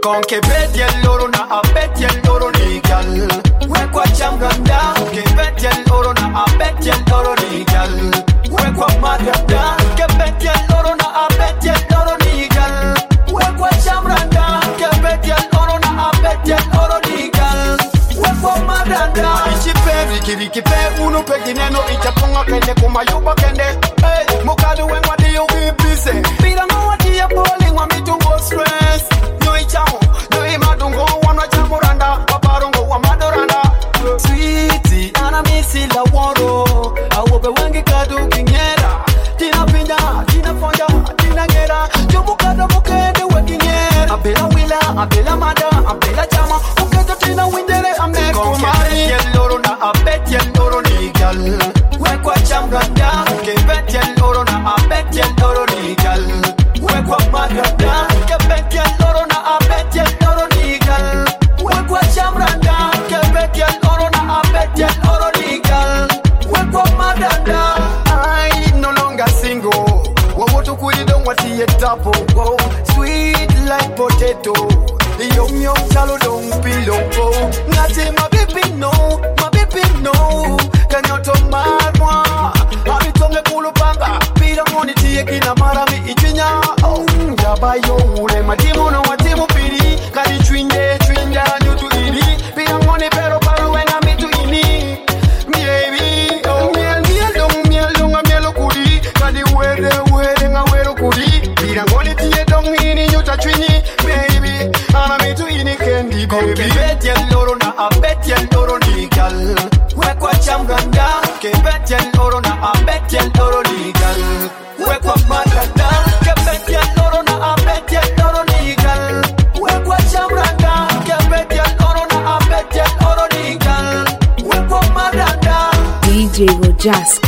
Con che vedi loro na abbetti loro legal. We qua chambranda, che vedi loro na abbetti loro legal. We qua madanda, che vedi loro na abbetti loro legal. We qua chambranda, che vedi loro na abbetti loro legal. We qua madanda. Ichi pe riki pe uno pe gineno ichapunga kende kumayuba kende. Hey, mukadu wengwa diyo we busy. Pira mwa diya bowling wa mitungo stress. No imadungo wana chamuranda paparongo wa madoranda sweetie ana misi la woro awobe wangi kadu kinyera tina pinda tina fonda tina ngera jumukada mukende wekinyera abela wila abela mada abela chama uketo tina windere ameko mari yeloro na abet yeloro legal we kwa chamranda kebet yeloro na abet yeloro legal we kwa madada kebet yeloro na abet yeloro legal we kwa chamranda kebet yeloro na abet yeloro legal we kwa madada I no longer single wowoto kuli don't want to tapo go sweet like potato yum yum chalo don't pillow go ngati my baby no kanyoto marwa abitonge kulupanga pira moni tie kina mara mi ichinya yabayo ule madimu no watimu piri kadi twinde nyutu ili pira moni pero paru wenga mitu ini baby oh miel dong kudi kadi were nga wero kudi pira moni tie dong ini nyuta twini baby ana mitu ini kendi baby bet yeloro na abet yeloro legal we kwa chamganda ke bet yeloro na abet yeloro legal we kwa madanda ke bet yeloro na abet yeloro legal we kwa chamganda ke bet yeloro na abet yeloro legal we kwa madanda DJ Rojas